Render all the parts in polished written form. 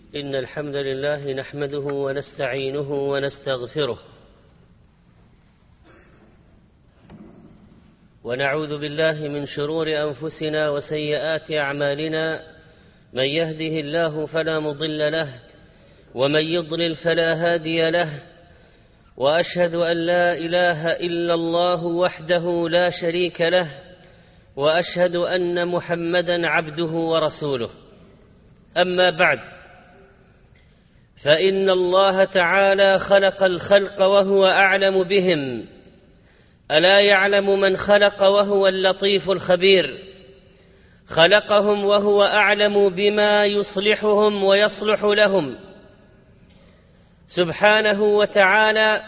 إن الحمد لله نحمده ونستعينه ونستغفره ونعوذ بالله من شرور أنفسنا وسيئات أعمالنا. من يهده الله فلا مضل له ومن يضلل فلا هادي له، وأشهد أن لا إله إلا الله وحده لا شريك له، وأشهد أن محمدا عبده ورسوله. أما بعد، فإن الله تعالى خلق الخلق وهو أعلم بهم، ألا يعلم من خلق وهو اللطيف الخبير. خلقهم وهو أعلم بما يصلحهم ويصلح لهم سبحانه وتعالى،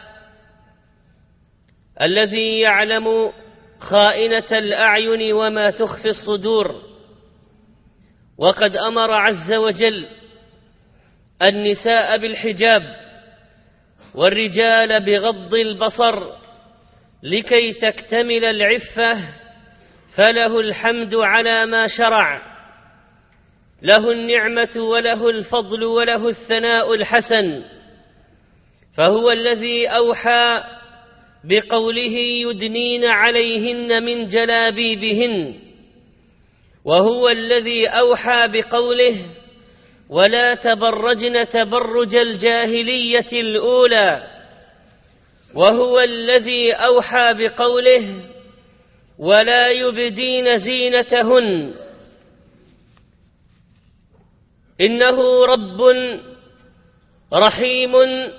الذي يعلم خائنة الأعين وما تخفي الصدور. وقد أمر عز وجل النساء بالحجاب والرجال بغض البصر لكي تكتمل العفة، فله الحمد على ما شرع، له النعمة وله الفضل وله الثناء الحسن. فهو الذي أوحى بقوله يدنين عليهن من جلابيبهن، وهو الذي أوحى بقوله ولا تبرجن تبرج الجاهلية الأولى، وهو الذي أوحى بقوله ولا يبدين زينتهن. إنه رب رحيم،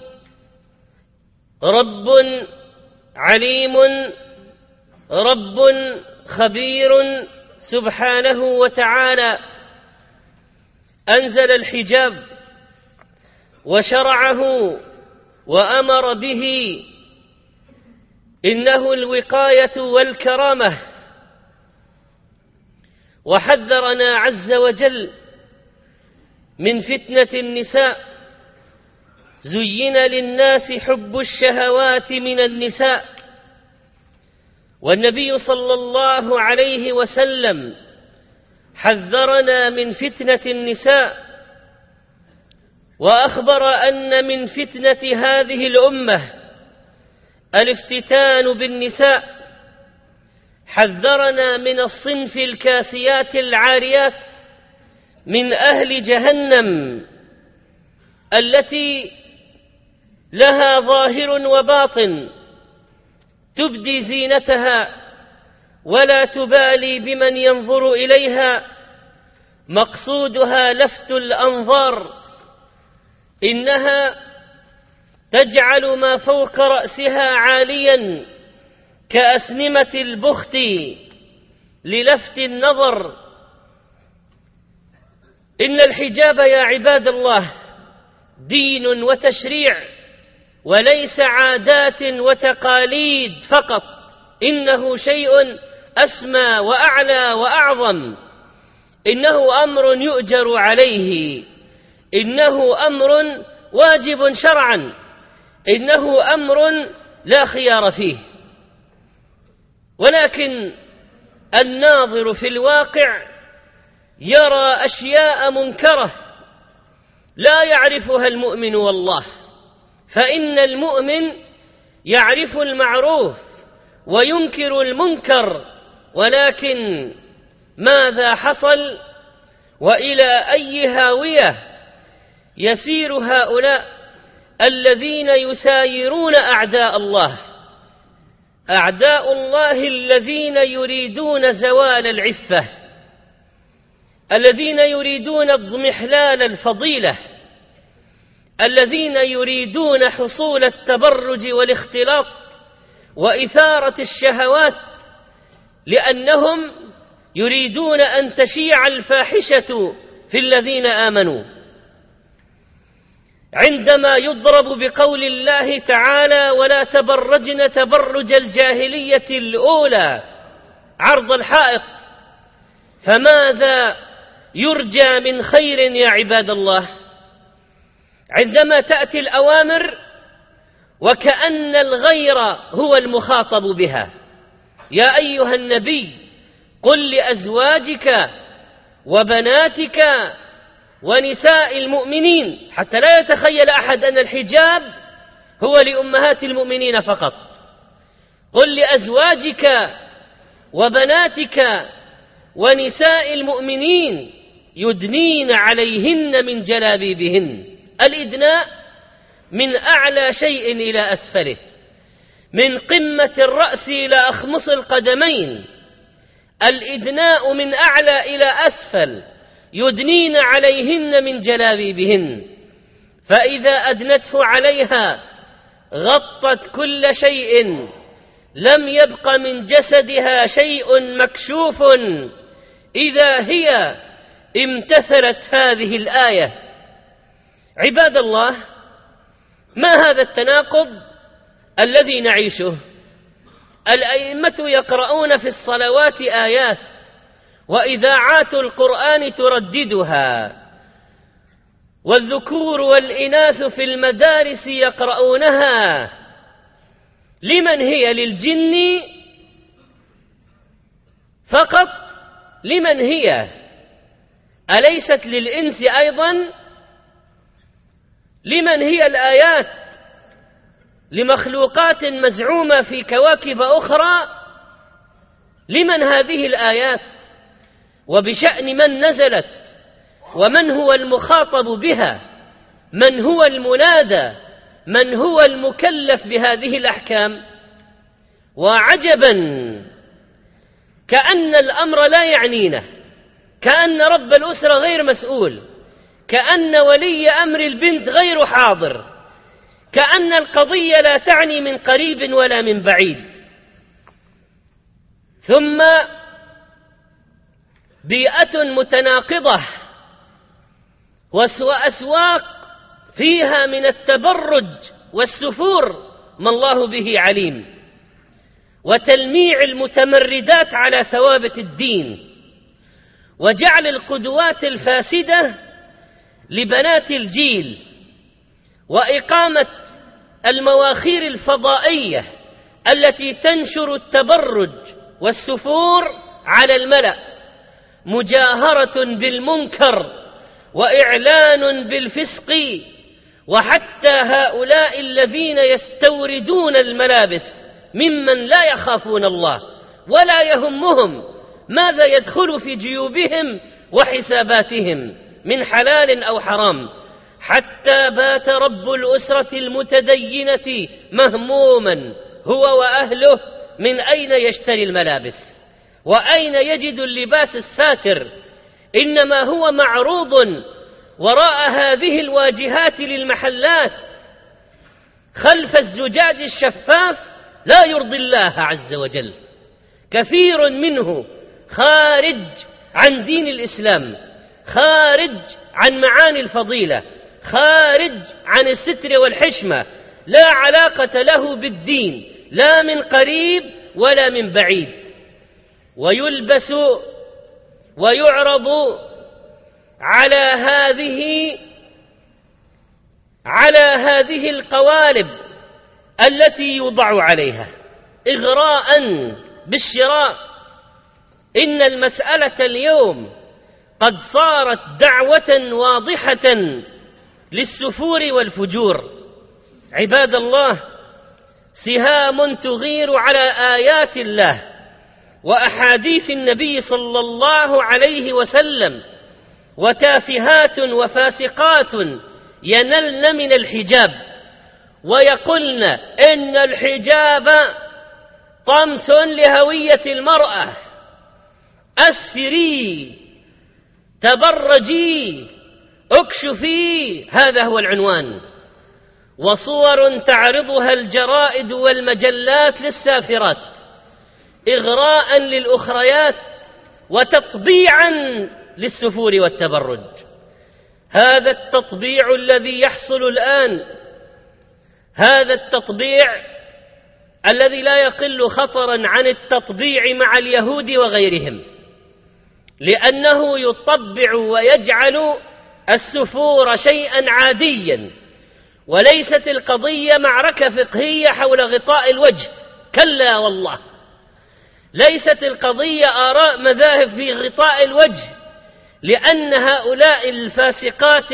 رب عليم، رب خبير سبحانه وتعالى. أنزل الحجاب وشرعه وأمر به، إنه الوقاية والكرامة. وحذرنا عز وجل من فتنة النساء. زين للناس حب الشهوات من النساء، والنبي صلى الله عليه وسلم حذرنا من فتنة النساء، وأخبر أن من فتنة هذه الأمة الافتتان بالنساء. حذرنا من الصنف الكاسيات العاريات من أهل جهنم، التي لها ظاهر وباطن، تبدي زينتها ولا تبالي بمن ينظر إليها، مقصودها لفت الأنظار. إنها تجعل ما فوق رأسها عاليا كأسنمة البخت للفت النظر. إن الحجاب يا عباد الله دين وتشريع، وليس عادات وتقاليد فقط، إنه شيء أسمى وأعلى وأعظم. إنه أمر يؤجر عليه، إنه أمر واجب شرعا، إنه أمر لا خيار فيه. ولكن الناظر في الواقع يرى أشياء منكرة لا يعرفها المؤمن والله. فإن المؤمن يعرف المعروف وينكر المنكر، ولكن ماذا حصل وإلى أي هاوية يسير هؤلاء الذين يسايرون أعداء الله؟ أعداء الله الذين يريدون زوال العفة، الذين يريدون اضمحلال الفضيلة، الذين يريدون حصول التبرج والاختلاط وإثارة الشهوات، لأنهم يريدون أن تشيع الفاحشة في الذين آمنوا. عندما يضرب بقول الله تعالى ولا تبرجن تبرج الجاهلية الأولى عرض الحائط، فماذا يرجى من خير يا عباد الله؟ عندما تأتي الأوامر وكأن الغير هو المخاطب بها. يا أيها النبي قل لأزواجك وبناتك ونساء المؤمنين، حتى لا يتخيل أحد أن الحجاب هو لأمهات المؤمنين فقط. قل لأزواجك وبناتك ونساء المؤمنين يدنين عليهن من جلابيبهن. الإدناء من أعلى شيء إلى أسفله، من قمة الرأس إلى أخمص القدمين. الإدناء من أعلى إلى أسفل، يدنين عليهن من جلابيبهن، فإذا أدنته عليها غطت كل شيء، لم يبق من جسدها شيء مكشوف، إذا هي امتثلت هذه الآية. عباد الله، ما هذا التناقض الذي نعيشه؟ الأئمة يقرؤون في الصلوات آيات، وإذاعات القرآن ترددها، والذكور والإناث في المدارس يقرؤونها. لمن هي؟ للجن فقط؟ لمن هي؟ أليست للإنس أيضا؟ لمن هي الآيات؟ لمخلوقات مزعومة في كواكب أخرى؟ لمن هذه الآيات؟ وبشأن من نزلت؟ ومن هو المخاطب بها؟ من هو المنادى؟ من هو المكلف بهذه الأحكام؟ وعجبا، كأن الأمر لا يعنينا، كأن رب الأسرة غير مسؤول، كأن ولي أمر البنت غير حاضر، كأن القضية لا تعني من قريب ولا من بعيد. ثم بيئة متناقضة وأسواق فيها من التبرج والسفور ما الله به عليم، وتلميع المتمردات على ثوابت الدين، وجعل القدوات الفاسدة لبنات الجيل، وإقامة المواخير الفضائية التي تنشر التبرج والسفور على الملأ، مجاهرة بالمنكر وإعلان بالفسق. وحتى هؤلاء الذين يستوردون الملابس ممن لا يخافون الله ولا يهمهم ماذا يدخل في جيوبهم وحساباتهم من حلال أو حرام، حتى بات رب الأسرة المتدينة مهموما هو وأهله من أين يشتري الملابس وأين يجد اللباس الساتر. إنما هو معروض وراء هذه الواجهات للمحلات خلف الزجاج الشفاف لا يرضي الله عز وجل. كثير منه خارج عن دين الإسلام، خارج عن معاني الفضيلة، خارج عن الستر والحشمة، لا علاقة له بالدين لا من قريب ولا من بعيد. ويلبس ويعرض على هذه القوالب التي يوضع عليها إغراء بالشراء. إن المسألة اليوم قد صارت دعوة واضحة للسفور والفجور. عباد الله، سهام تغير على آيات الله وأحاديث النبي صلى الله عليه وسلم، وتافهات وفاسقات ينلن من الحجاب ويقولن إن الحجاب طمس لهوية المرأة، أسفري، تبرجي، اكشفي، هذا هو العنوان. وصور تعرضها الجرائد والمجلات للسافرات إغراء للأخريات وتطبيعا للسفور والتبرج. هذا التطبيع الذي يحصل الآن، هذا التطبيع الذي لا يقل خطرا عن التطبيع مع اليهود وغيرهم، لأنه يطبع ويجعل السفور شيئا عاديا، وليست القضية معركة فقهية حول غطاء الوجه، كلا والله، ليست القضية آراء مذاهب في غطاء الوجه، لأن هؤلاء الفاسقات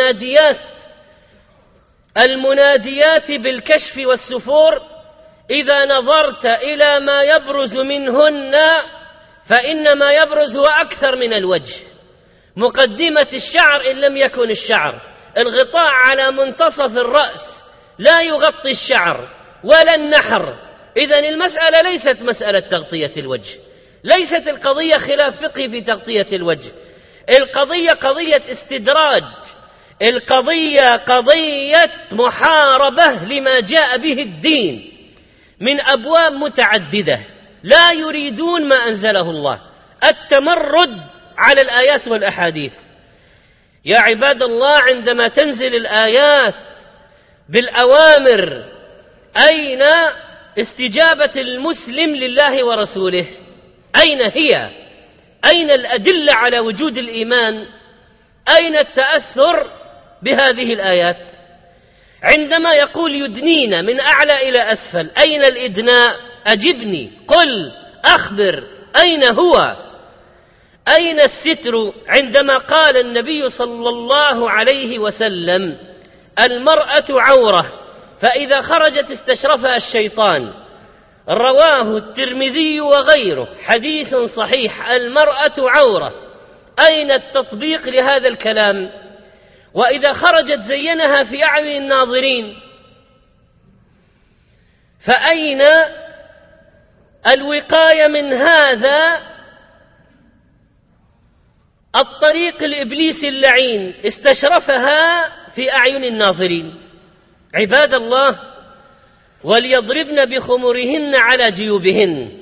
المناديات بالكشف والسفور إذا نظرت إلى ما يبرز منهن فإن ما يبرز هو أكثر من الوجه، مقدمة الشعر إن لم يكن الشعر، الغطاء على منتصف الرأس لا يغطي الشعر ولا النحر. إذن المسألة ليست مسألة تغطية الوجه، ليست القضية خلاف فقهي في تغطية الوجه، القضية قضية استدراج، القضية قضية محاربة لما جاء به الدين من أبواب متعددة، لا يريدون ما أنزله الله، التمرد على الآيات والأحاديث. يا عباد الله، عندما تنزل الآيات بالأوامر أين استجابة المسلم لله ورسوله؟ أين هي؟ أين الأدلة على وجود الإيمان؟ أين التأثر بهذه الآيات؟ عندما يقول يدنين من أعلى إلى أسفل، أين الإدناء؟ أجبني، قل، أخبر، أين هو؟ أين الستر؟ عندما قال النبي صلى الله عليه وسلم المرأة عورة فإذا خرجت استشرفها الشيطان، رواه الترمذي وغيره، حديث صحيح، المرأة عورة. أين التطبيق لهذا الكلام؟ وإذا خرجت زينها في أعين الناظرين، فأين الوقاية من هذا الطريق الإبليسي اللعين؟ استشرفها في أعين الناظرين. عباد الله، وليضربن بخمرهن على جيوبهن،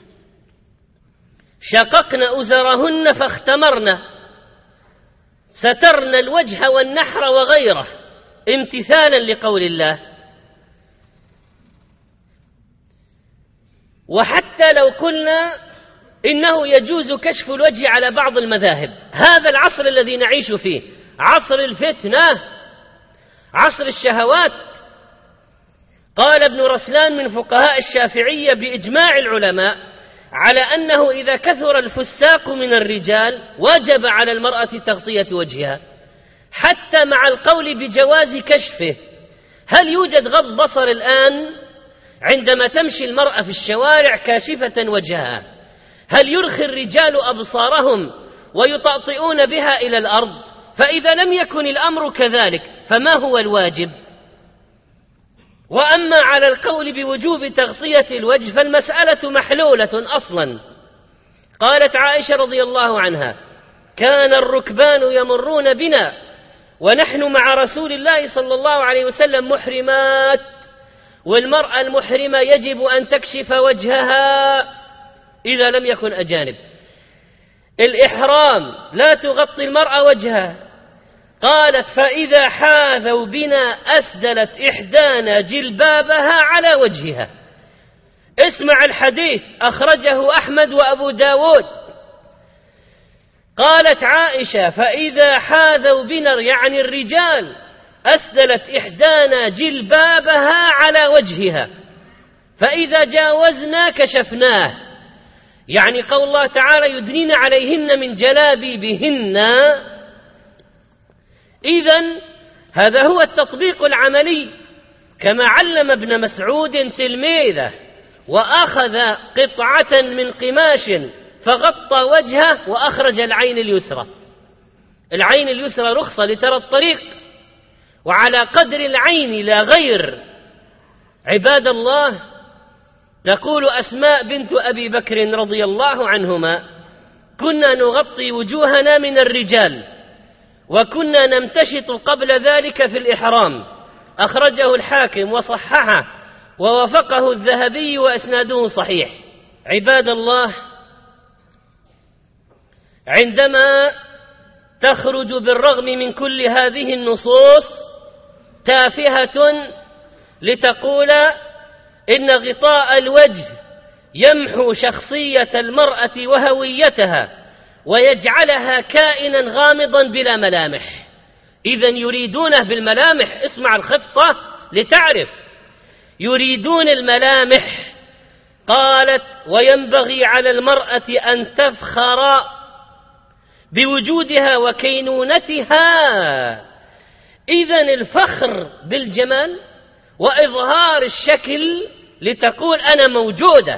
شققن أزرهن فاختمرن، سترن الوجه والنحر وغيره امتثالا لقول الله. وحتى لو قلنا إنه يجوز كشف الوجه على بعض المذاهب، هذا العصر الذي نعيش فيه عصر الفتنة، عصر الشهوات. قال ابن رسلان من فقهاء الشافعية بإجماع العلماء على أنه إذا كثر الفساق من الرجال وجب على المرأة تغطية وجهها، حتى مع القول بجواز كشفه. هل يوجد غض بصر الآن عندما تمشي المرأة في الشوارع كاشفة وجهها؟ هل يرخي الرجال أبصارهم ويطأطئون بها إلى الأرض؟ فإذا لم يكن الأمر كذلك فما هو الواجب؟ وأما على القول بوجوب تغطية الوجه فالمسألة محلولة أصلا. قالت عائشة رضي الله عنها: كان الركبان يمرون بنا ونحن مع رسول الله صلى الله عليه وسلم محرمات، والمرأة المحرمة يجب أن تكشف وجهها إذا لم يكن أجانب. الإحرام لا تغطي المرأة وجهها. قالت: فإذا حاذوا بنا أسدلت إحدانا جلبابها على وجهها. اسمع الحديث، أخرجه أحمد وأبو داود. قالت عائشة: فإذا حاذوا بنا، يعني الرجال، أسدلت إحدانا جلبابها على وجهها، فإذا جاوزنا كشفناه. يعني قول الله تعالى: يدنين عليهن من جلابيبهن. إذن هذا هو التطبيق العملي، كما علم ابن مسعود تلميذه وأخذ قطعة من قماش فغطى وجهه وأخرج العين اليسرى. العين اليسرى رخصة لترى الطريق، وعلى قدر العين لا غير. عباد الله، تقول أسماء بنت أبي بكر رضي الله عنهما: كنا نغطي وجوهنا من الرجال، وكنا نمتشط قبل ذلك في الإحرام. أخرجه الحاكم وصححه ووافقه الذهبي وإسناده صحيح. عباد الله، عندما تخرج بالرغم من كل هذه النصوص تافهة لتقول إن غطاء الوجه يمحو شخصية المرأة وهويتها ويجعلها كائنا غامضا بلا ملامح، إذن يريدونه بالملامح. اسمع الخطة لتعرف، يريدون الملامح. قالت: وينبغي على المرأة أن تفخر بوجودها وكينونتها. إذن الفخر بالجمال وإظهار الشكل لتقول أنا موجودة.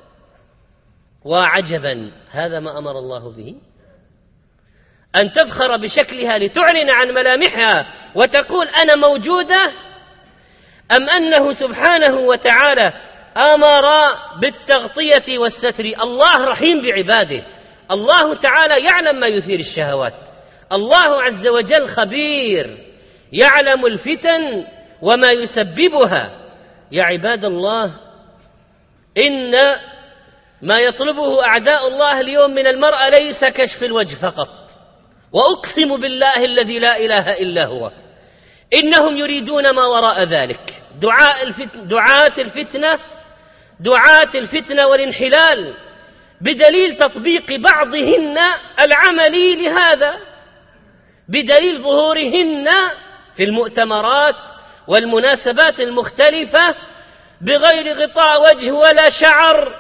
وعجبا، هذا ما أمر الله به، أن تفخر بشكلها لتعلن عن ملامحها وتقول أنا موجودة، أم أنه سبحانه وتعالى أمر بالتغطية والستر؟ الله رحيم بعباده، الله تعالى يعلم ما يثير الشهوات، الله عز وجل خبير يعلم الفتن وما يسببها. يا عباد الله، إن ما يطلبه أعداء الله اليوم من المرأة ليس كشف الوجه فقط، وأقسم بالله الذي لا إله إلا هو إنهم يريدون ما وراء ذلك. دعاة الفتنة والانحلال، بدليل تطبيق بعضهن العملي لهذا، بدليل ظهورهن في المؤتمرات والمناسبات المختلفة بغير غطاء وجه ولا شعر.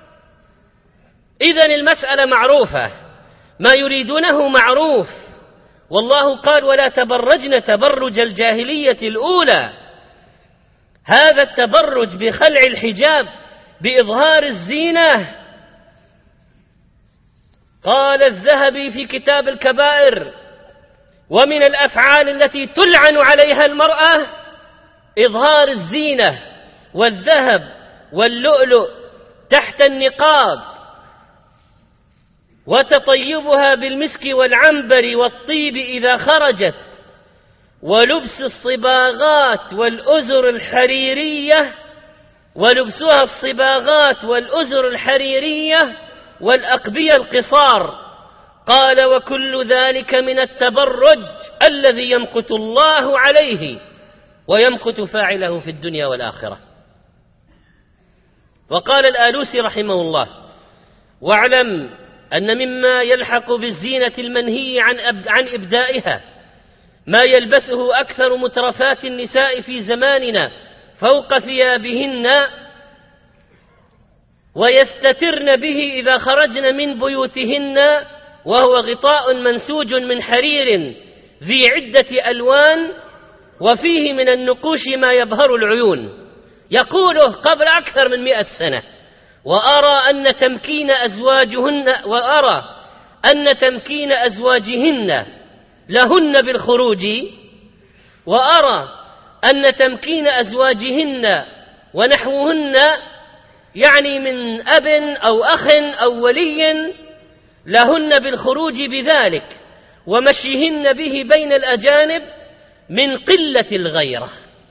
إذن المسألة معروفة، ما يريدونه معروف. والله قال ولا تبرجن تبرج الجاهلية الأولى. هذا التبرج بخلع الحجاب، بإظهار الزينة. قال الذهبي في كتاب الكبائر: ومن الأفعال التي تلعن عليها المرأة إظهار الزينة والذهب واللؤلؤ تحت النقاب، وتطيبها بالمسك والعنبر والطيب إذا خرجت، ولبس الصباغات والأزر الحريرية، ولبسها الصباغات والأزر الحريرية والأقبية القصار. قال وكل ذلك من التبرج الذي يمقت الله عليه ويمقت فاعله في الدنيا والآخرة. وقال الآلوسي رحمه الله: واعلم أن مما يلحق بالزينة المنهي عن إبدائها ما يلبسه أكثر مترفات النساء في زماننا فوق ثيابهن، ويستترن به إذا خرجن من بيوتهن، وهو غطاء منسوج من حرير ذي عدة ألوان، وفيه من النقوش ما يبهر العيون. يقوله قبل أكثر من 100 سنة. وأرى أن تمكين أزواجهن لهن بالخروج، وأرى أن تمكين أزواجهن ونحوهن، يعني من أب أو أخ أو ولي، لهن بالخروج بذلك ومشيهن به بين الأجانب من قلة الغيرة.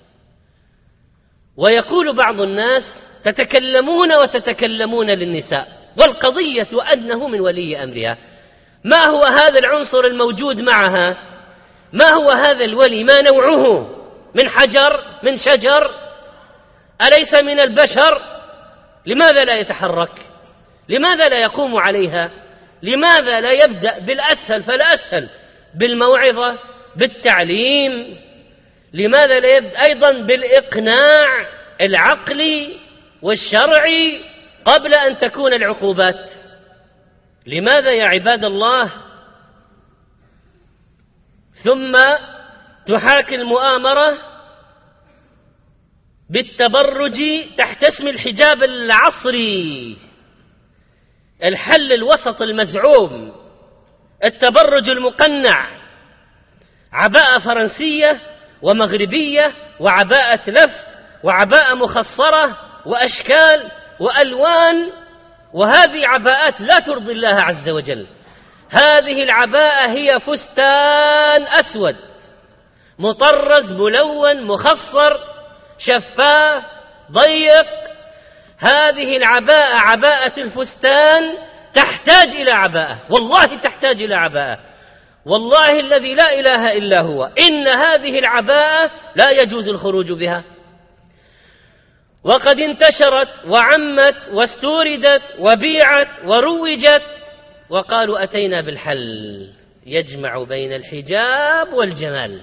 ويقول بعض الناس: تتكلمون للنساء، والقضية أنه من ولي أمرها. ما هو هذا العنصر الموجود معها؟ ما هو هذا الولي؟ ما نوعه؟ من حجر؟ من شجر؟ أليس من البشر؟ لماذا لا يتحرك؟ لماذا لا يقوم عليها؟ لماذا لا يبدأ بالأسهل فالأسهل، بالموعظة، بالتعليم؟ لماذا لا يبدأ أيضا بالإقناع العقلي والشرعي قبل أن تكون العقوبات؟ لماذا يا عباد الله؟ ثم تحاكي المؤامرة بالتبرج تحت اسم الحجاب العصري، الحل الوسط المزعوم، التبرج المقنع، عباءة فرنسية ومغربية وعباءة لف وعباءة مخصرة وأشكال وألوان. وهذه عباءات لا ترضي الله عز وجل. هذه العباءة هي فستان أسود مطرز ملون مخصر شفاف ضيق. هذه العباءة، عباءة الفستان، تحتاج إلى عباءة، والله تحتاج إلى عباءة، والله الذي لا إله إلا هو، إن هذه العباءة لا يجوز الخروج بها. وقد انتشرت وعمت واستوردت وبيعت وروجت، وقالوا أتينا بالحل يجمع بين الحجاب والجمال.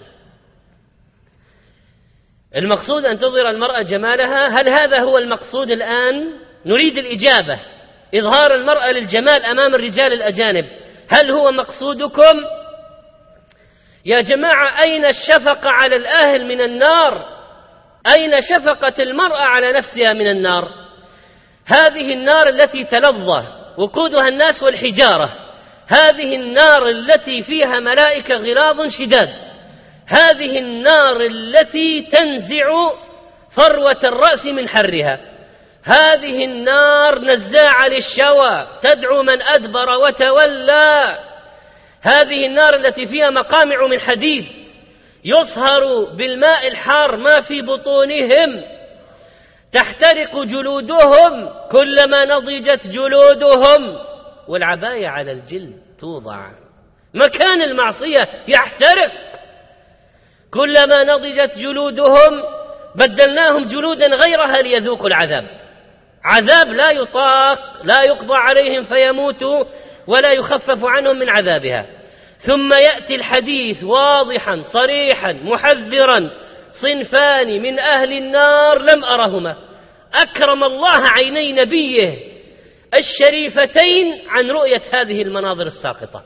المقصود أن تظهر المرأة جمالها. هل هذا هو المقصود الآن؟ نريد الإجابة. إظهار المرأة للجمال أمام الرجال الأجانب هل هو مقصودكم؟ يا جماعة، أين الشفقة على الأهل من النار؟ أين شفقة المرأة على نفسها من النار؟ هذه النار التي تلظى وقودها الناس والحجارة، هذه النار التي فيها ملائكة غلاظ شداد، هذه النار التي تنزع فروة الرأس من حرها، هذه النار نزاعة للشوى تدعو من أدبر وتولى، هذه النار التي فيها مقامع من حديد يصهر بالماء الحار ما في بطونهم، تحترق جلودهم كلما نضجت جلودهم، والعباية على الجلد توضع مكان المعصية يحترق، كلما نضجت جلودهم بدلناهم جلودا غيرها ليذوقوا العذاب، عذاب لا يطاق، لا يقضى عليهم فيموتوا ولا يخفف عنهم من عذابها. ثم يأتي الحديث واضحا صريحا محذرا: صنفان من أهل النار لم أرهما. أكرم الله عيني نبيه الشريفتين عن رؤية هذه المناظر الساقطة،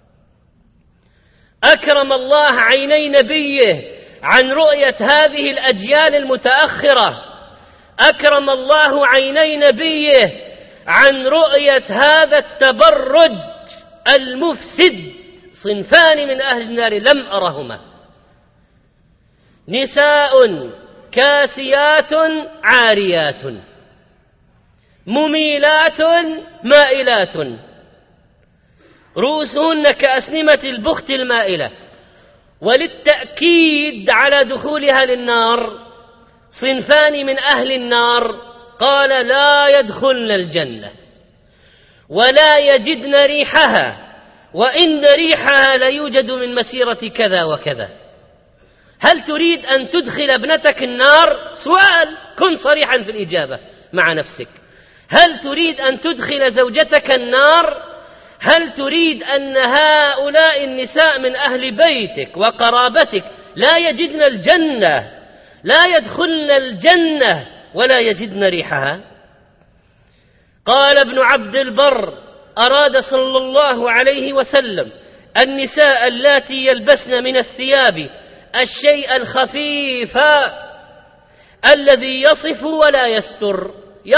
أكرم الله عيني نبيه عن رؤية هذه الأجيال المتأخرة، أكرم الله عيني نبيه عن رؤية هذا التبرج المفسد. صنفان من أهل النار لم أرهما: نساء كاسيات عاريات مميلات مائلات رؤوسهن كأسنمة البخت المائلة. وللتأكيد على دخولها للنار: صنفان من أهل النار قال لا يدخلن الجنة ولا يجدن ريحها، وإن ريحها ليوجد من مسيرة كذا وكذا. هل تريد أن تدخل ابنتك النار؟ سؤال، كن صريحا في الإجابة مع نفسك. هل تريد أن تدخل زوجتك النار؟ هل تريد أن هؤلاء النساء من أهل بيتك وقرابتك لا يجدن الجنة، لا يدخلن الجنة ولا يجدن ريحها؟ قال ابن عبد البر: أراد صلى الله عليه وسلم النساء اللاتي يلبسن من الثياب الشيء الخفيف الذي يصف ولا يستر،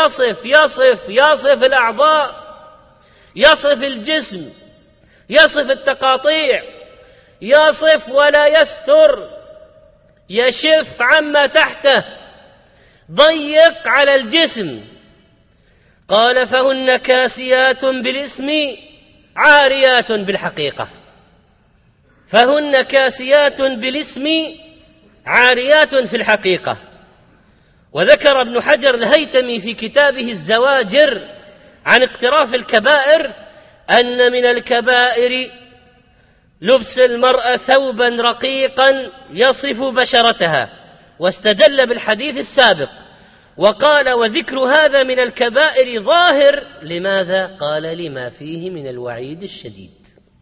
يصف الأعضاء، يصف الجسم، يصف التقاطيع، يصف ولا يستر، يشف عما تحته، ضيق على الجسم. قال: فهن كاسيات بالاسم عاريات بالحقيقة، فهن كاسيات بالاسم عاريات في الحقيقة. وذكر ابن حجر الهيثمي في كتابه الزواجر عن اقتراف الكبائر أن من الكبائر لبس المرأة ثوبا رقيقا يصف بشرتها، واستدل بالحديث السابق وقال: وذكر هذا من الكبائر ظاهر. لماذا؟ قال: لما فيه من الوعيد الشديد.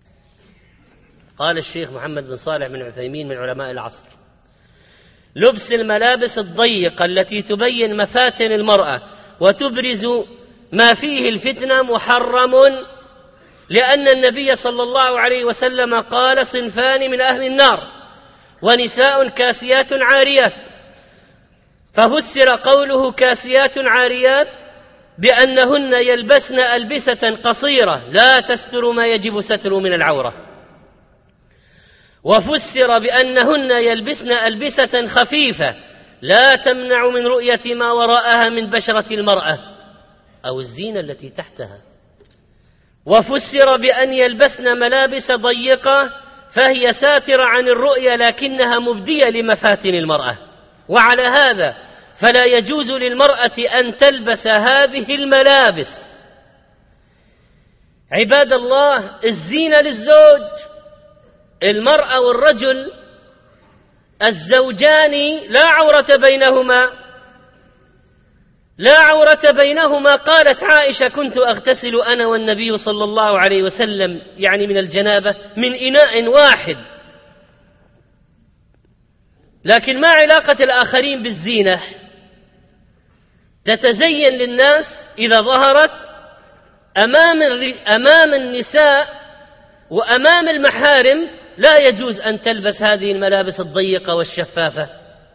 قال الشيخ محمد بن صالح بن عثيمين من علماء العصر: لبس الملابس الضيقة التي تبين مفاتن المرأة وتبرز ما فيه الفتنة محرم، لأن النبي صلى الله عليه وسلم قال: صنفان من أهل النار ونساء كاسيات عاريات. ففسر قوله كاسيات عاريات بأنهن يلبسن ألبسة قصيرة لا تستر ما يجب ستره من العورة، وفسر بأنهن يلبسن ألبسة خفيفة لا تمنع من رؤية ما وراءها من بشرة المرأة أو الزينة التي تحتها، وفسر بأن يلبسن ملابس ضيقة فهي ساترة عن الرؤية لكنها مبدية لمفاتن المرأة. وعلى هذا فلا يجوز للمرأة أن تلبس هذه الملابس. عباد الله، الزينة للزوج، المرأة والرجل الزوجان لا عورة بينهما، لا عورة بينهما. قالت عائشة: كنت أغتسل أنا والنبي صلى الله عليه وسلم، يعني من الجنابة، من إناء واحد. لكن ما علاقة الآخرين بالزينة؟ تتزين للناس إذا ظهرت أمام النساء وأمام المحارم لا يجوز أن تلبس هذه الملابس الضيقة والشفافة،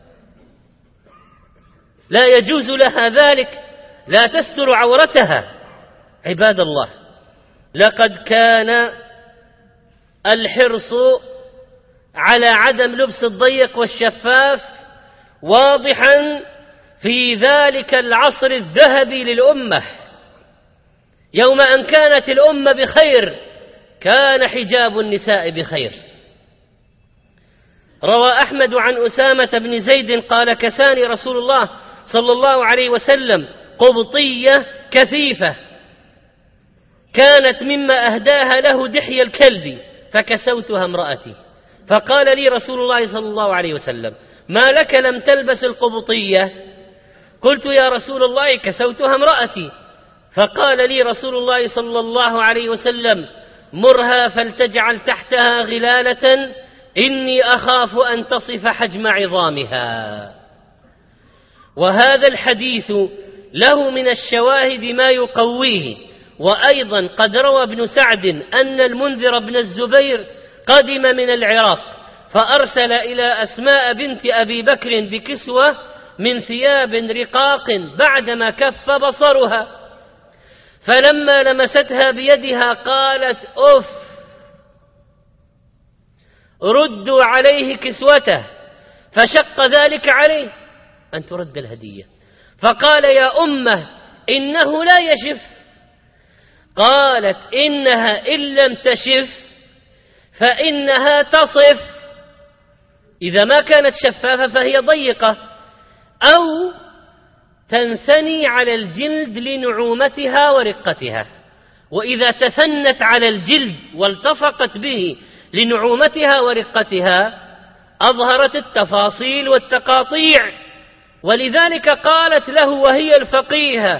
لا يجوز لها ذلك، لا تستر عورتها. عباد الله، لقد كان الحرص على عدم لبس الضيق والشفاف واضحا في ذلك العصر الذهبي للأمة. يوم أن كانت الأمة بخير كان حجاب النساء بخير. روى أحمد عن أسامة بن زيد قال: كساني رسول الله صلى الله عليه وسلم قبطية كثيفة كانت مما أهداها له دحي الكلب فكسوتها امرأتي، فقال لي رسول الله صلى الله عليه وسلم: ما لك لم تلبس القبطية؟ قلت: يا رسول الله كسوتها امرأتي. فقال لي رسول الله صلى الله عليه وسلم: مرها فلتجعل تحتها غلالة إني أخاف أن تصف حجم عظامها. وهذا الحديث له من الشواهد ما يقويه. وأيضا قد روى ابن سعد أن المنذر بن الزبير قدم من العراق فأرسل إلى أسماء بنت أبي بكر بكسوة من ثياب رقاق بعدما كف بصرها، فلما لمستها بيدها قالت: أف، ردوا عليه كسوته، فشق ذلك عليه أن ترد الهدية، فقال: يا أمه إنه لا يشف. قالت: إنها إن لم تشف فإنها تصف، إذا ما كانت شفافة فهي ضيقة، أو تنثني على الجلد لنعومتها ورقتها، وإذا تثنت على الجلد والتصقت به لنعومتها ورقتها أظهرت التفاصيل والتقاطيع. ولذلك قالت له وهي الفقيهة: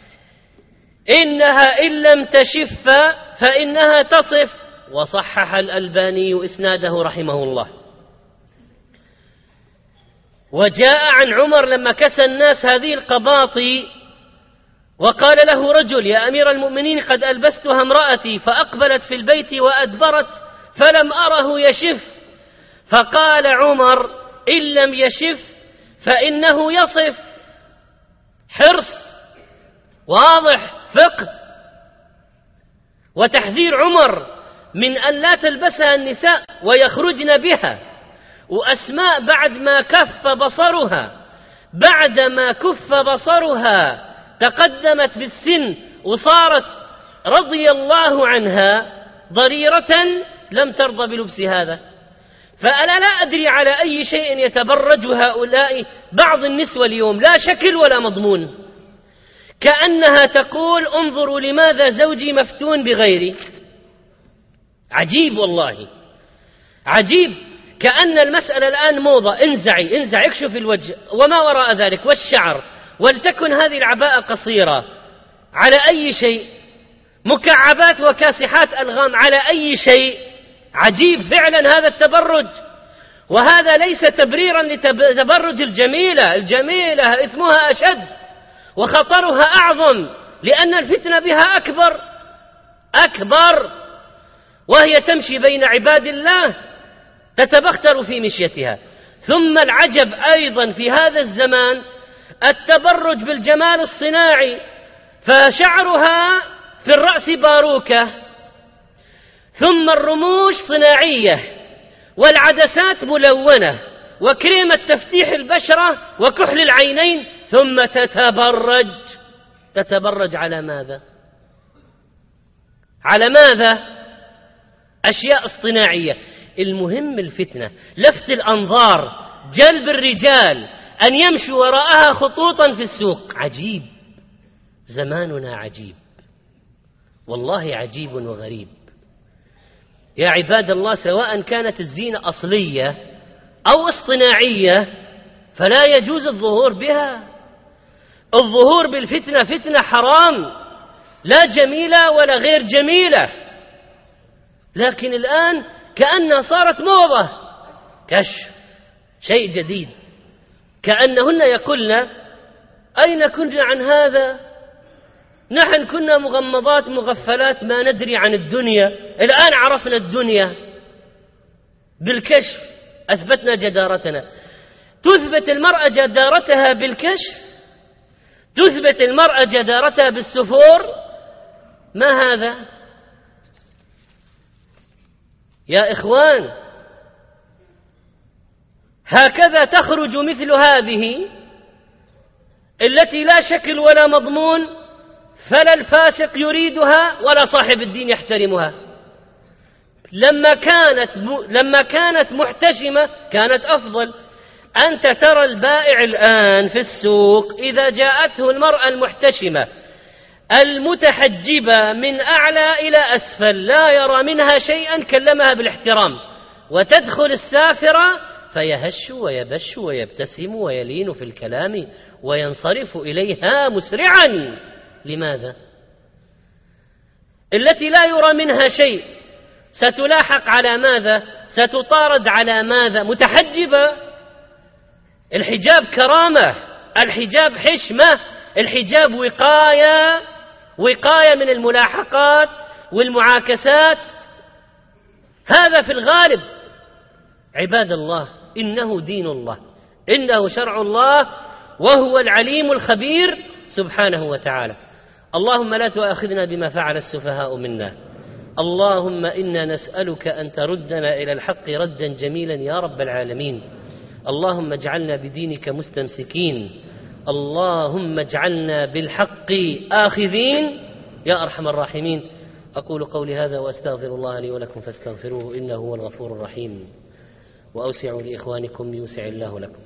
إنها إن لم تشف فإنها تصف. وصحح الألباني إسناده رحمه الله. وجاء عن عمر لما كسى الناس هذه القباطي وقال له رجل: يا أمير المؤمنين قد ألبستها امرأتي فأقبلت في البيت وأدبرت فلم أره يشف. فقال عمر: إن لم يشف فإنه يصف. حرص واضح، فقه وتحذير عمر من أن لا تلبسها النساء ويخرجن بها. وأسماء بعد ما كف بصرها تقدمت بالسن وصارت رضي الله عنها ضريرة لم ترضى بلبس هذا. فأنا لا أدري على أي شيء يتبرج هؤلاء بعض النسوة اليوم، لا شكل ولا مضمون، كأنها تقول: انظروا لماذا زوجي مفتون بغيري. عجيب والله، عجيب، كأن المسألة الآن موضة. انزعي اكشف الوجه وما وراء ذلك والشعر، ولتكن هذه العباءة قصيرة. على أي شيء؟ مكعبات وكاسحات ألغام على أي شيء؟ عجيب فعلا هذا التبرج. وهذا ليس تبريرا لتبرج الجميلة إثمها أشد وخطرها أعظم، لأن الفتنة بها أكبر، وهي تمشي بين عباد الله تتبختر في مشيتها. ثم العجب أيضا في هذا الزمان التبرج بالجمال الصناعي، فشعرها في الرأس باروكة، ثم الرموش صناعية، والعدسات ملونة، وكريمة تفتيح البشرة، وكحل العينين، ثم تتبرج على ماذا؟ على ماذا؟ أشياء اصطناعية. المهم الفتنة، لفت الأنظار، جلب الرجال، أن يمشوا وراءها خطوطا في السوق. عجيب، زماننا عجيب والله، عجيب وغريب. يا عباد الله، سواء كانت الزينة أصلية أو اصطناعية فلا يجوز الظهور بها. الظهور بالفتنة فتنة حرام، لا جميلة ولا غير جميلة. لكن الآن كأنها صارت موضة، كشف شيء جديد، كأنهن يقولن: أين كنا عن هذا؟ نحن كنا مغمضات مغفلات ما ندري عن الدنيا، الآن عرفنا الدنيا بالكشف، أثبتنا جدارتنا. تثبت المرأة جدارتها بالكشف؟ تثبت المرأة جدارتها بالسفور؟ ما هذا يا إخوان؟ هكذا تخرج مثل هذه التي لا شكل ولا مضمون، فلا الفاسق يريدها ولا صاحب الدين يحترمها. لما كانت محتشمة كانت أفضل. أنت ترى البائع الآن في السوق إذا جاءته المرأة المحتشمة المتحجبة من أعلى إلى أسفل لا يرى منها شيئا كلمها بالاحترام، وتدخل السافرة فيهش ويبش ويبتسم ويلين في الكلام وينصرف إليها مسرعا. لماذا؟ التي لا يرى منها شيء ستلاحق على ماذا؟ ستطارد على ماذا؟ متحجبة. الحجاب كرامة، الحجاب حشمة، الحجاب وقاية من الملاحقات والمعاكسات. هذا في الغالب. عباد الله، إنه دين الله، إنه شرع الله، وهو العليم الخبير سبحانه وتعالى. اللهم لا تؤاخذنا بما فعل السفهاء منا. اللهم إنا نسألك أن تردنا إلى الحق ردا جميلا يا رب العالمين. اللهم اجعلنا بدينك مستمسكين، اللهم اجعلنا بالحق آخذين يا أرحم الراحمين. أقول قولي هذا وأستغفر الله لي ولكم فاستغفروه إنه هو الغفور الرحيم. وأوسعوا لإخوانكم يوسع الله لكم.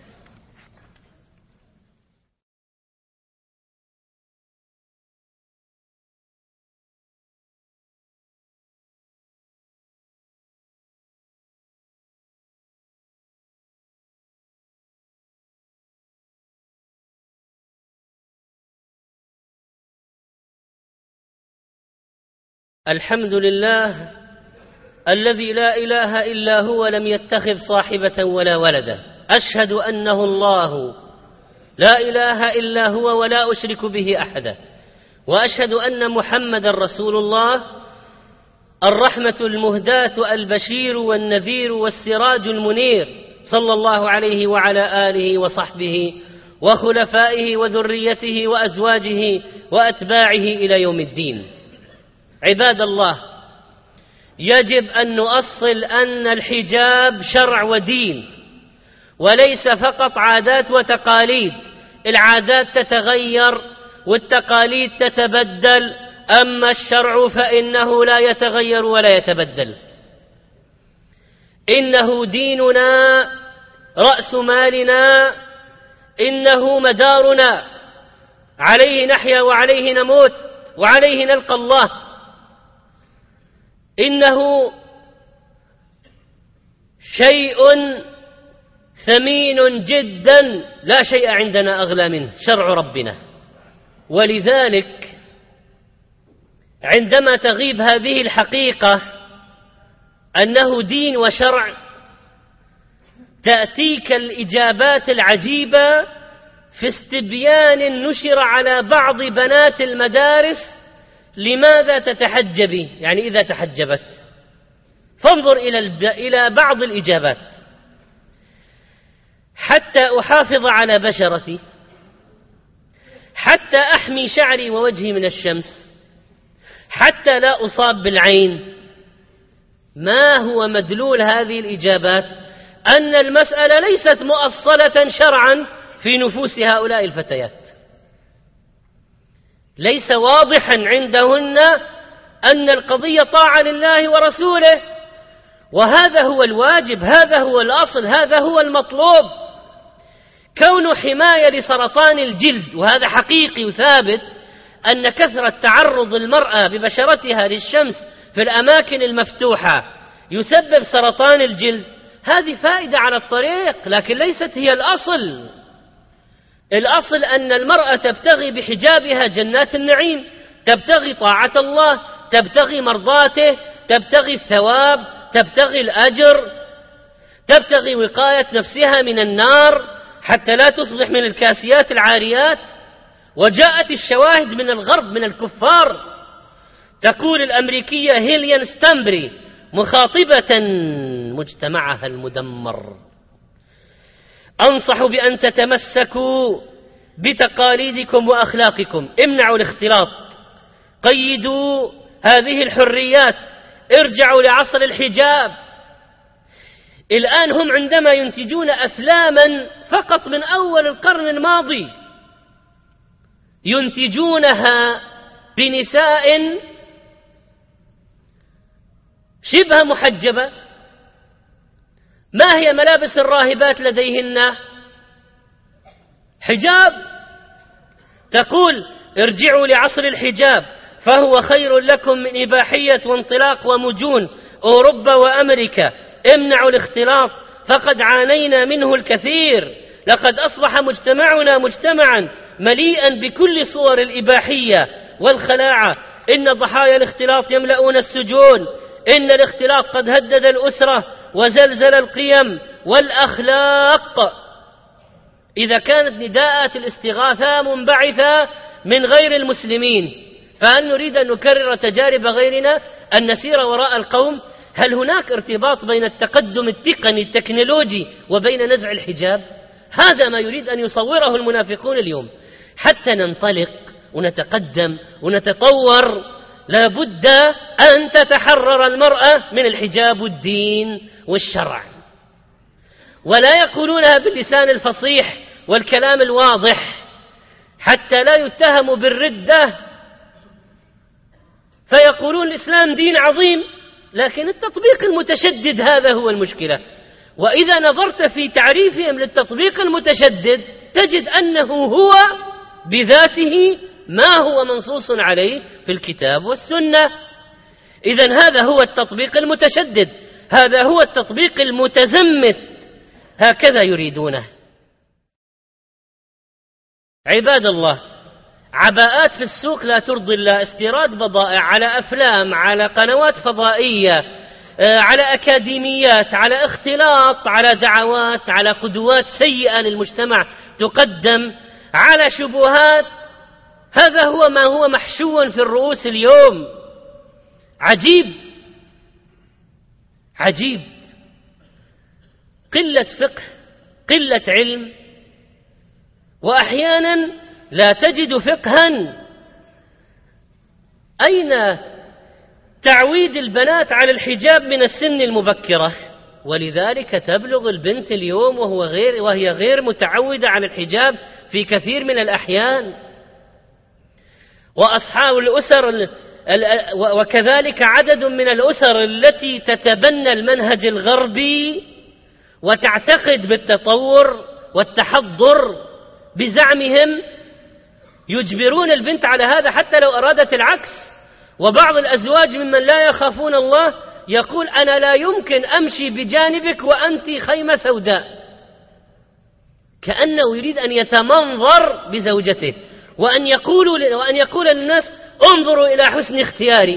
الحمد لله الذي لا إله إلا هو لم يتخذ صاحبة ولا ولدا. أشهد أنه الله لا إله إلا هو ولا أشرك به أحدا، وأشهد أن محمد رسول الله الرحمة المهداة البشير والنذير والسراج المنير، صلى الله عليه وعلى آله وصحبه وخلفائه وذريته وأزواجه وأتباعه إلى يوم الدين. عباد الله، يجب أن نؤصل أن الحجاب شرع ودين، وليس فقط عادات وتقاليد. العادات تتغير والتقاليد تتبدل، أما الشرع فإنه لا يتغير ولا يتبدل. إنه ديننا، رأس مالنا، إنه مدارنا، عليه نحيا وعليه نموت وعليه نلقى الله. إنه شيء ثمين جدا، لا شيء عندنا أغلى منه، شرع ربنا. ولذلك عندما تغيب هذه الحقيقة أنه دين وشرع، تأتيك الإجابات العجيبة في استبيان نشر على بعض بنات المدارس: لماذا تتحجبي؟ يعني إذا تحجبت. فانظر إلى بعض الإجابات: حتى أحافظ على بشرتي، حتى أحمي شعري ووجهي من الشمس، حتى لا أصاب بالعين. ما هو مدلول هذه الإجابات؟ أن المسألة ليست مؤصلة شرعا في نفوس هؤلاء الفتيات، ليس واضحا عندهن أن القضية طاعة لله ورسوله، وهذا هو الواجب، هذا هو الأصل، هذا هو المطلوب. كون حماية لسرطان الجلد، وهذا حقيقي وثابت، أن كثرة تعرض المرأة ببشرتها للشمس في الأماكن المفتوحة يسبب سرطان الجلد، هذه فائدة على الطريق، لكن ليست هي الأصل. الأصل أن المرأة تبتغي بحجابها جنات النعيم، تبتغي طاعة الله، تبتغي مرضاته، تبتغي الثواب، تبتغي الأجر، تبتغي وقاية نفسها من النار حتى لا تصبح من الكاسيات العاريات. وجاءت الشواهد من الغرب من الكفار. تقول الأمريكية هيليان ستامبري مخاطبة مجتمعها المدمر: أنصح بأن تتمسكوا بتقاليدكم وأخلاقكم، امنعوا الاختلاط، قيدوا هذه الحريات، ارجعوا لعصر الحجاب. الآن هم عندما ينتجون أفلاما فقط من أول القرن الماضي ينتجونها بنساء شبه محجبة. ما هي ملابس الراهبات لديهن؟ حجاب. تقول ارجعوا لعصر الحجاب فهو خير لكم من إباحية وانطلاق ومجون أوروبا وأمريكا، امنعوا الاختلاط فقد عانينا منه الكثير، لقد أصبح مجتمعنا مجتمعا مليئا بكل صور الإباحية والخلاعة، إن ضحايا الاختلاط يملؤون السجون، إن الاختلاط قد هدد الأسرة وزلزل القيم والأخلاق. إذا كانت نداءات الاستغاثة منبعثة من غير المسلمين، فهل نريد أن نكرر تجارب غيرنا، أن نسير وراء القوم؟ هل هناك ارتباط بين التقدم التقني التكنولوجي وبين نزع الحجاب؟ هذا ما يريد أن يصوره المنافقون اليوم. حتى ننطلق ونتقدم ونتطور لابد أن تتحرر المرأة من الحجاب والدين والشرع، ولا يقولونها باللسان الفصيح والكلام الواضح حتى لا يتهموا بالردة، فيقولون الإسلام دين عظيم، لكن التطبيق المتشدد هذا هو المشكلة. وإذا نظرت في تعريفهم للتطبيق المتشدد تجد أنه هو بذاته ما هو منصوص عليه في الكتاب والسنة. إذن هذا هو التطبيق المتشدد، هذا هو التطبيق المتزمت، هكذا يريدونه. عباد الله، عباءات في السوق لا ترضي الله، استيراد بضائع على أفلام، على قنوات فضائية، على أكاديميات، على اختلاط، على دعوات، على قدوات سيئة للمجتمع تقدم، على شبهات. هذا هو ما هو محشو في الرؤوس اليوم. عجيب عجيب، قلة فقه، قلة علم، وأحيانا لا تجد فقها. أين تعويد البنات على الحجاب من السن المبكرة؟ ولذلك تبلغ البنت اليوم وهي غير متعودة على الحجاب في كثير من الأحيان. وأصحاب الأسر وكذلك عدد من الأسر التي تتبنى المنهج الغربي وتعتقد بالتطور والتحضر بزعمهم يجبرون البنت على هذا حتى لو أرادت العكس. وبعض الأزواج ممن لا يخافون الله يقول أنا لا يمكن أمشي بجانبك وأنت خيمة سوداء، كأنه يريد أن يتمنظر بزوجته وأن يقول للناس انظروا إلى حسن اختياري.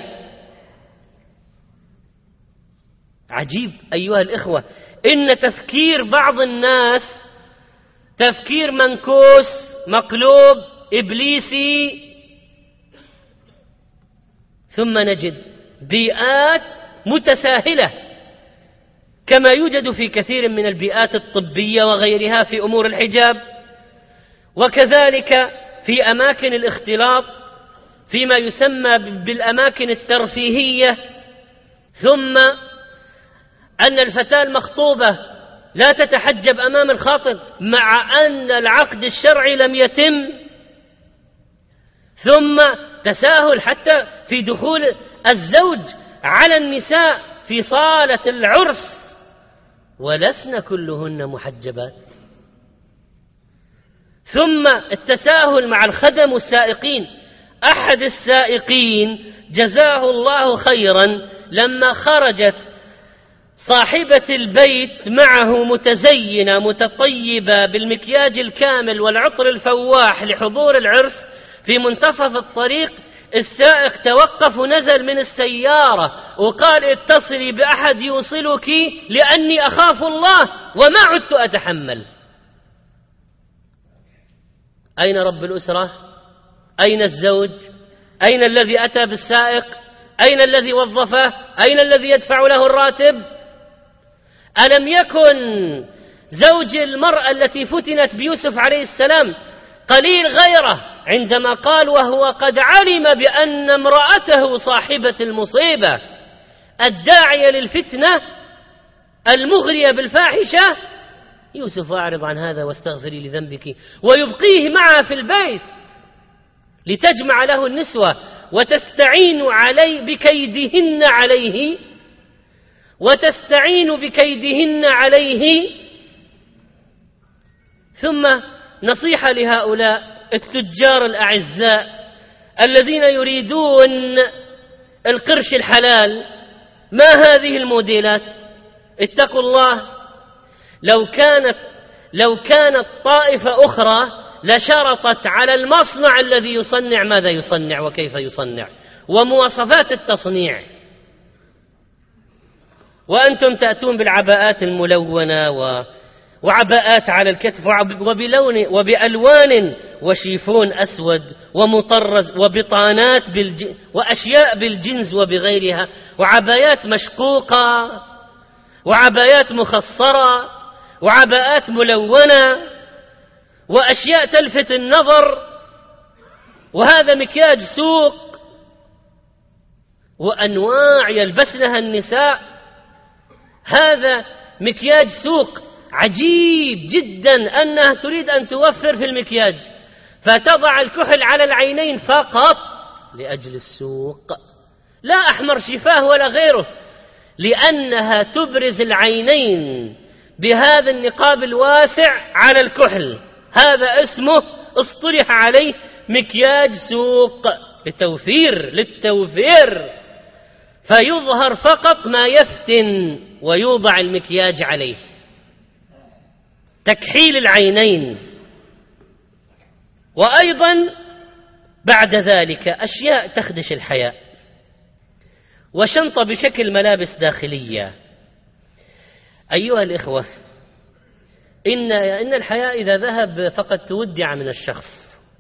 عجيب أيها الإخوة، إن تفكير بعض الناس تفكير منكوس مقلوب إبليسي. ثم نجد بيئات متساهلة كما يوجد في كثير من البيئات الطبية وغيرها في أمور الحجاب، وكذلك في أماكن الاختلاط فيما يسمى بالأماكن الترفيهية. ثم أن الفتاة المخطوبة لا تتحجب أمام الخاطب مع أن العقد الشرعي لم يتم. ثم تساهل حتى في دخول الزوج على النساء في صالة العرس ولسن كلهن محجبات. ثم التساهل مع الخدم والسائقين. أحد السائقين جزاه الله خيرا لما خرجت صاحبة البيت معه متزينة متطيبة بالمكياج الكامل والعطر الفواح لحضور العرس، في منتصف الطريق السائق توقف ونزل من السيارة وقال اتصلي بأحد يوصلك لأني أخاف الله وما عدت أتحمل. أين رب الأسرة؟ أين الزوج؟ أين الذي أتى بالسائق؟ أين الذي وظفه؟ أين الذي يدفع له الراتب؟ ألم يكن زوج المرأة التي فتنت بيوسف عليه السلام قليل غيره عندما قال وهو قد علم بأن امرأته صاحبة المصيبة الداعية للفتنة المغرية بالفاحشة: يوسف أعرض عن هذا واستغفري لذنبك، ويبقيه معها في البيت لتجمع له النسوة وتستعين بكيدهن عليه. ثم نصيحة لهؤلاء التجار الأعزاء الذين يريدون القرش الحلال: ما هذه الموديلات؟ اتقوا الله. لو كانت طائفة أخرى لشرطت على المصنع الذي يصنع ماذا يصنع وكيف يصنع ومواصفات التصنيع، وأنتم تأتون بالعباءات الملونة وعباءات على الكتف وبألوان وشيفون أسود ومطرز وبطانات وأشياء بالجنز وبغيرها، وعبايات مشقوقة وعبايات مخصرة وعباءات ملونة وأشياء تلفت النظر، وهذا مكياج سوق وأنواع يلبسنها النساء. هذا مكياج سوق عجيب جدا أنها تريد أن توفر في المكياج، فتضع الكحل على العينين فقط لأجل السوق، لا أحمر شفاه ولا غيره، لأنها تبرز العينين بهذا النقاب الواسع على الكحل. هذا اسمه اصطلح عليه مكياج سوق للتوفير، فيظهر فقط ما يفتن ويوضع المكياج عليه، تكحيل العينين. وأيضا بعد ذلك أشياء تخدش الحياء، وشنطة بشكل ملابس داخلية. أيها الإخوة، إن الحياء إذا ذهب فقد تودع من الشخص،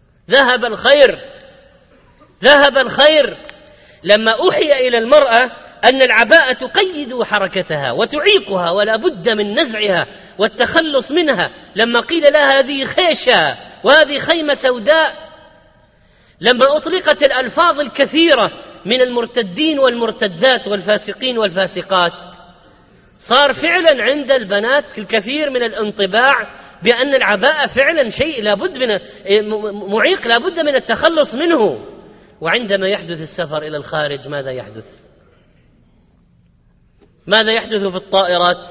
ذهب الخير. لما أوحي إلى المرأة أن العباءة تقيد حركتها وتعيقها ولا بد من نزعها والتخلص منها، لما قيل لها هذه خيشة وهذه خيمة سوداء، لما أطلقت الألفاظ الكثيرة من المرتدين والمرتدات والفاسقين والفاسقات، صار فعلا عند البنات الكثير من الانطباع بأن العباءة فعلا شيء لابد من معيق، لابد من التخلص منه. وعندما يحدث السفر إلى الخارج ماذا يحدث؟ ماذا يحدث في الطائرات؟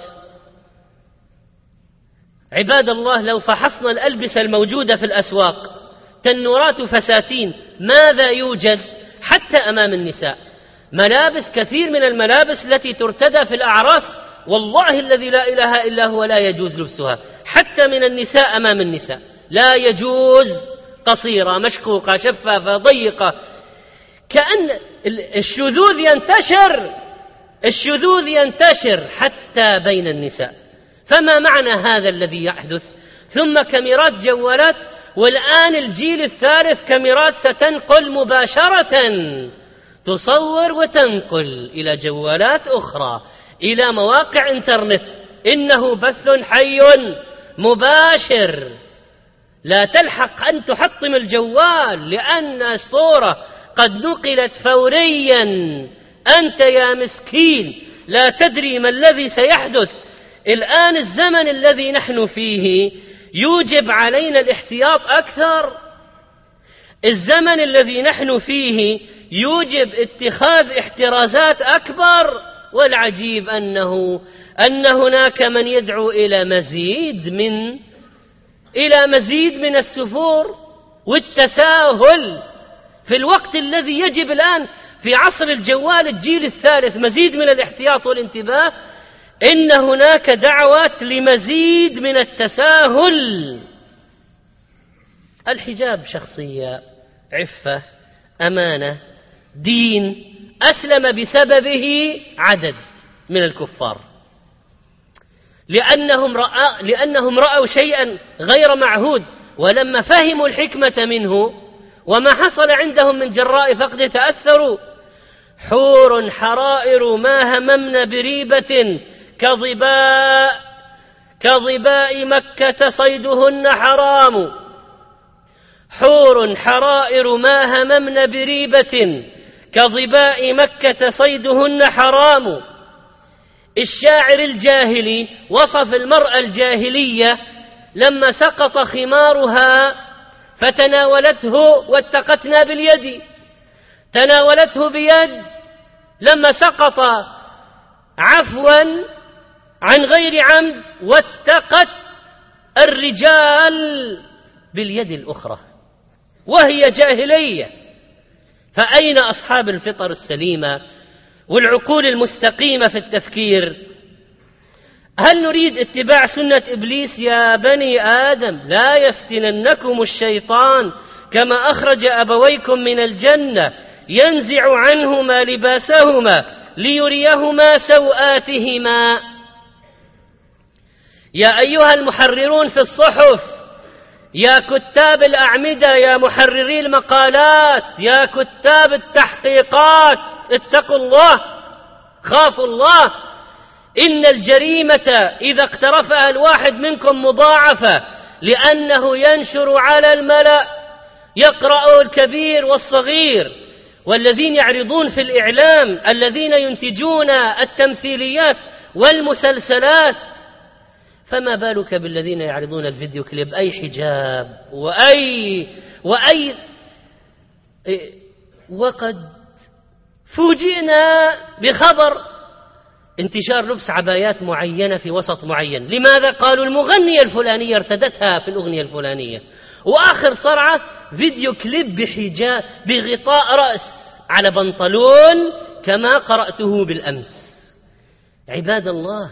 عباد الله، لو فحصنا الألبسة الموجودة في الأسواق، تنورات فساتين، ماذا يوجد حتى أمام النساء؟ ملابس، كثير من الملابس التي ترتدى في الأعراس، والله الذي لا إله إلا هو لا يجوز لبسها حتى من النساء أمام النساء، لا يجوز، قصيرة مشقوقة شفافة ضيقة، كأن الشذوذ ينتشر حتى بين النساء. فما معنى هذا الذي يحدث؟ ثم كاميرات جوالات، والآن الجيل الثالث كاميرات ستنقل مباشرة، تصور وتنقل إلى جوالات أخرى، إلى مواقع إنترنت، إنه بث حي مباشر، لا تلحق أن تحطم الجوال لأن الصورة قد نقلت فوريا. أنت يا مسكين لا تدري ما الذي سيحدث. الآن الزمن الذي نحن فيه يوجب علينا الاحتياط أكثر، الزمن الذي نحن فيه يوجب اتخاذ احترازات أكبر. والعجيب أن هناك من يدعو إلى مزيد من السفور والتساهل في الوقت الذي يجب الآن في عصر الجوال الجيل الثالث مزيد من الاحتياط والانتباه. إن هناك دعوات لمزيد من التساهل. الحجاب شخصية، عفة، أمانة، دين، أسلم بسببه عدد من الكفار لأنهم رأوا شيئا غير معهود، ولما فهموا الحكمة منه وما حصل عندهم من جراء فقد تأثروا. حور حرائر ما هممن بريبة كظباء مكة صيدهن حرام. حور حرائر ما هممن بريبة كظباء مكة صيدهن حرام. الشاعر الجاهلي وصف المرأة الجاهلية لما سقط خمارها فتناولته واتقتنا باليد، تناولته بيد لما سقط عفوا عن غير عمد، واتقت الرجال باليد الأخرى وهي جاهلية. فأين أصحاب الفطر السليمة والعقول المستقيمة في التفكير؟ هل نريد اتباع سنة إبليس؟ يا بني آدم لا يفتننكم الشيطان كما أخرج أبويكم من الجنة ينزع عنهما لباسهما ليريهما سوآتهما. يا أيها المحررون في الصحف، يا كتاب الأعمدة، يا محرري المقالات، يا كتاب التحقيقات، اتقوا الله، خافوا الله. إن الجريمة إذا اقترفها الواحد منكم مضاعفة، لأنه ينشر على الملأ، يقرأ الكبير والصغير، والذين يعرضون في الإعلام، الذين ينتجون التمثيليات والمسلسلات، فما بالك بالذين يعرضون الفيديو كليب؟ أي حجاب وقد فوجئنا بخبر انتشار لبس عبايات معينة في وسط معين. لماذا؟ قالوا المغنية الفلانية ارتدتها في الأغنية الفلانية. وآخر صرعة فيديو كليب بحجاب بغطاء رأس على بنطلون كما قرأته بالأمس. عباد الله،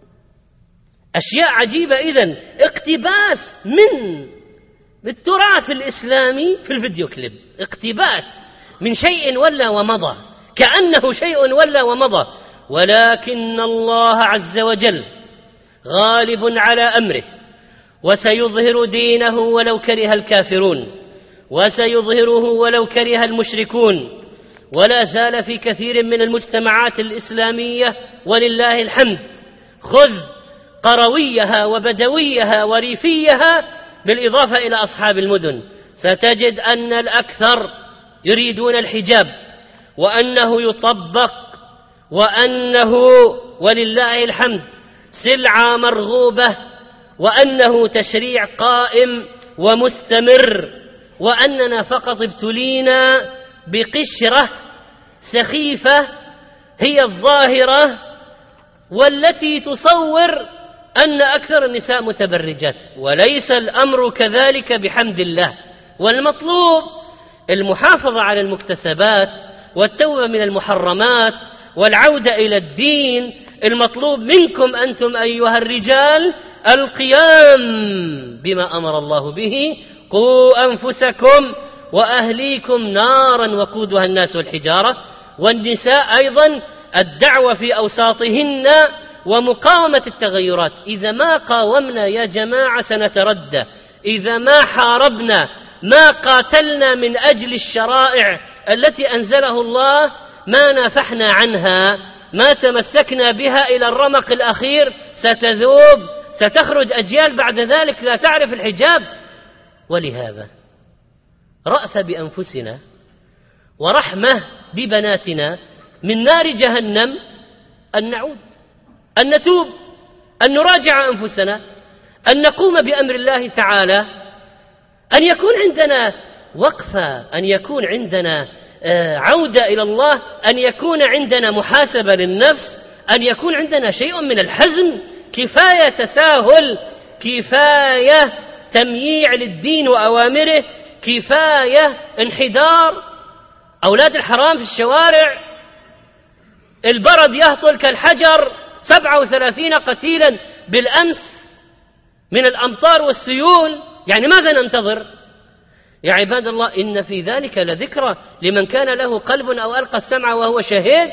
أشياء عجيبة. إذن اقتباس من التراث الإسلامي في الفيديو كليب، اقتباس من شيء ولا ومضى، كأنه شيء ولا ومضى. ولكن الله عز وجل غالب على أمره، وسيظهر دينه ولو كره الكافرون، وسيظهره ولو كره المشركون. ولا زال في كثير من المجتمعات الإسلامية ولله الحمد خذ قرويها وبدويها وريفيها بالإضافة إلى أصحاب المدن، ستجد أن الأكثر يريدون الحجاب، وأنه يطبق، وأنه ولله الحمد سلعة مرغوبة، وأنه تشريع قائم ومستمر، وأننا فقط ابتلينا بقشرة سخيفة هي الظاهرة، والتي تصور أن أكثر النساء متبرجات، وليس الأمر كذلك بحمد الله. والمطلوب المحافظة على المكتسبات والتوبة من المحرمات والعودة إلى الدين. المطلوب منكم أنتم أيها الرجال القيام بما أمر الله به: قوا أنفسكم وأهليكم نارا وقودها الناس والحجارة. والنساء أيضا الدعوة في أوساطهن ومقاومة التغيرات. إذا ما قاومنا يا جماعة سنتردى، إذا ما حاربنا، ما قاتلنا من أجل الشرائع التي أنزله الله، ما نافحنا عنها، ما تمسكنا بها إلى الرمق الأخير، ستذوب، ستخرج أجيال بعد ذلك لا تعرف الحجاب. ولهذا رأفة بأنفسنا ورحمة ببناتنا من نار جهنم أن نعود، أن نتوب، أن نراجع أنفسنا، أن نقوم بأمر الله تعالى، أن يكون عندنا وقفة، أن يكون عندنا عودة إلى الله، أن يكون عندنا محاسبة للنفس، أن يكون عندنا شيء من الحزم. كفاية تساهل، كفاية تمييع للدين وأوامره، كفاية انحدار. أولاد الحرام في الشوارع، البرد يهطل كالحجر، 37 قتيلا بالأمس من الأمطار والسيول. يعني ماذا ننتظر؟ يا عباد الله، إن في ذلك لذكرى لمن كان له قلب أو ألقى السمع وهو شهيد.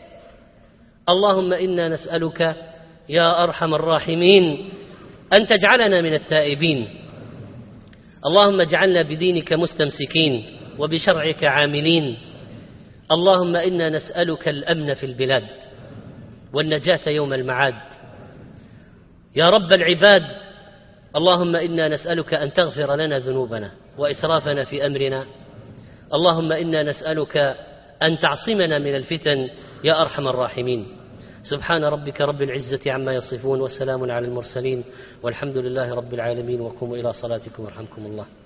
اللهم إنا نسألك يا أرحم الراحمين أن تجعلنا من التائبين. اللهم اجعلنا بدينك مستمسكين، وبشرعك عاملين. اللهم إنا نسألك الأمن في البلاد والنجاة يوم المعاد يا رب العباد. اللهم إنا نسألك أن تغفر لنا ذنوبنا وإسرافنا في أمرنا. اللهم إنا نسألك أن تعصمنا من الفتن يا أرحم الراحمين. سبحان ربك رب العزة عما يصفون، وسلام على المرسلين، والحمد لله رب العالمين. وقوموا إلى صلاتكم ورحمكم الله.